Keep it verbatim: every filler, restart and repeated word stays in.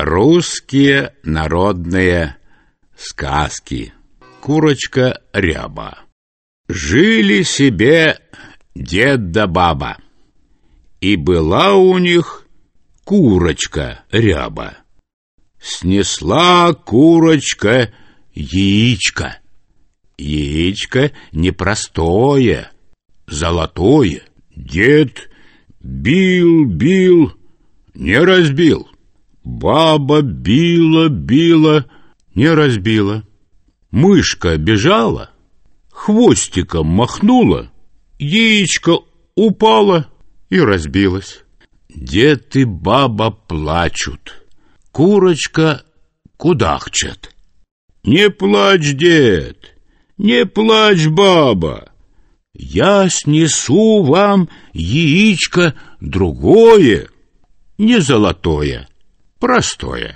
Русские народные сказки. Курочка Ряба. Жили себе дед да баба, и была у них курочка Ряба. Снесла курочка яичко. Яичко непростое, золотое. Дед бил, бил, не разбил. Баба била, била, не разбила. Мышка бежала, хвостиком махнула, яичко упало и разбилось. Дед и баба плачут, курочка кудахчет. Не плачь, дед, не плачь, баба, я снесу вам яичко другое, не золотое, простое.